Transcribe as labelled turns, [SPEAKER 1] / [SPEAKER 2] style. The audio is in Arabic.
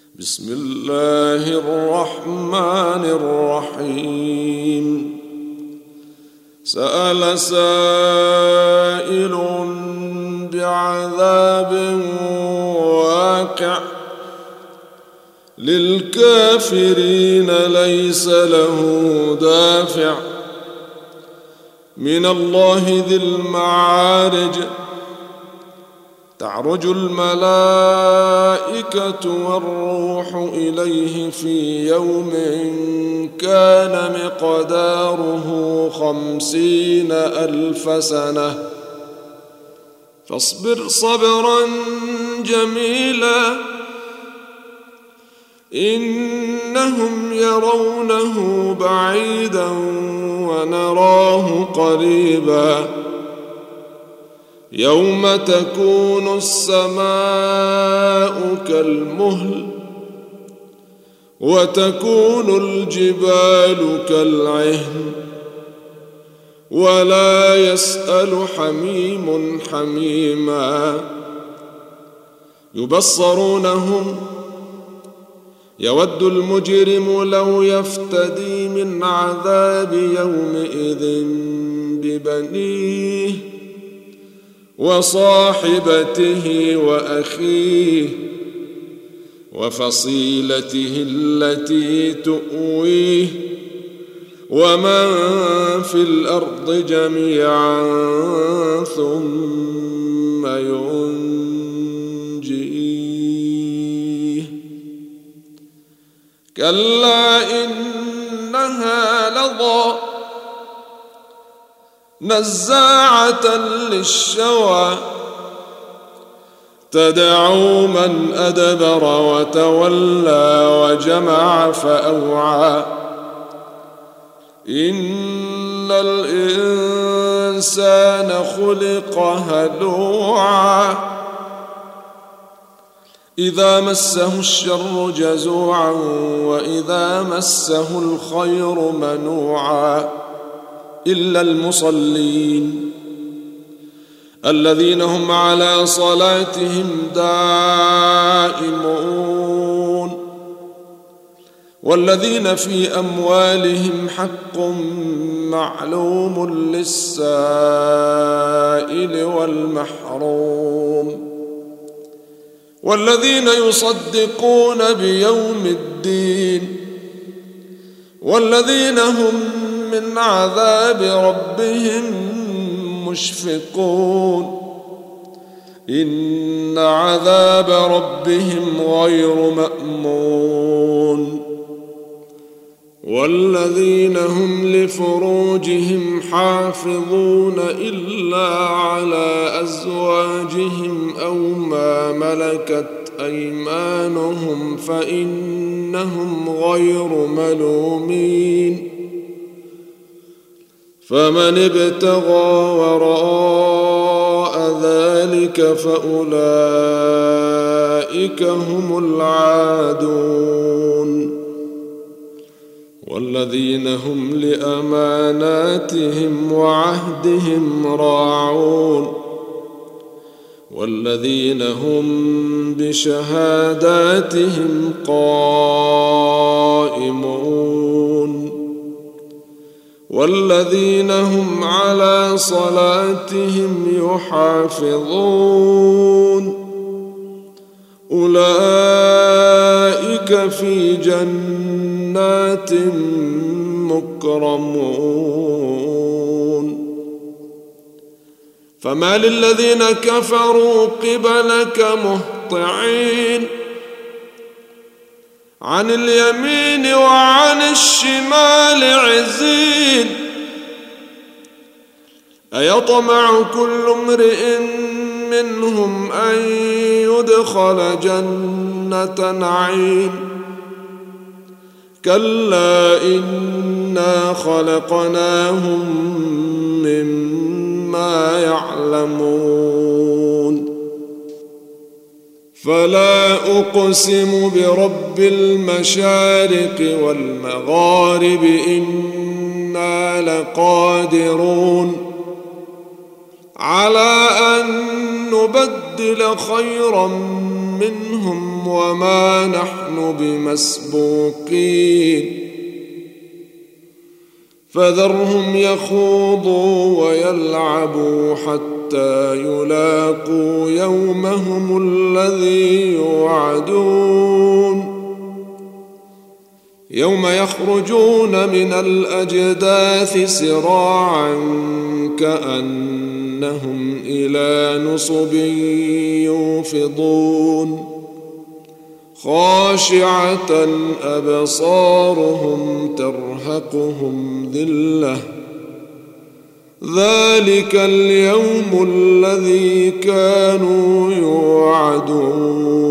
[SPEAKER 1] بسم الله الرحمن الرحيم سأل سائل بعذاب واقع للكافرين ليس له دافع من الله ذي المعارج تعرج الملائكة والروح إليه في يوم كان مقداره 50,000 سنة فاصبر صبرا جميلا إنهم يرونه بعيدا ونراه قريبا يوم تكون السماء كالمهل وتكون الجبال كالعهن ولا يسأل حميم حميما يبصرونهم يود المجرم لو يفتدي من عذاب يومئذ ببنيه وصاحبته وأخيه وفصيلته التي تؤويه ومن في الأرض جميعا ثم ينجيه كلا إنها لظى نزاعة للشوى تدعو من أدبر وتولى وجمع فأوعى إن الإنسان خلق هلوعا إذا مسه الشر جزوعا وإذا مسه الخير منوعا إلا المصلين الذين هم على صلاتهم دائمون والذين في أموالهم حق معلوم للسائل والمحروم والذين يصدقون بيوم الدين والذين هم من عذاب ربهم مشفقون إن عذاب ربهم غير مأمون والذين هم لفروجهم حافظون إلا على أزواجهم أو ما ملكت أيمانهم فإنهم غير ملومين فمن ابتغى وراء ذلك فأولئك هم العادون والذين هم لأماناتهم وعهدهم راعون والذين هم بشهاداتهم قائمون والذين هم على صلاتهم يحافظون أولئك في جنات مكرمون فما للذين كفروا قبلك مهطعين عن اليمين وعن الشمال عزين أيطمع كل امرئ منهم أن يدخل جنة نعيم كلا إنا خلقناهم مما يعلمون فلا أقسم برب المشارق والمغارب إنا لقادرون على أن نبدل خيرا منهم وما نحن بمسبوقين فذرهم يخوضوا ويلعبوا حتى يلاقوا يومهم الذي يوعدون يوم يخرجون من الأجداث سراعا كأنهم إلى نصب يوفضون خاشعة أبصارهم ترهقهم ذلة ذلك اليوم الذي كانوا يوعدون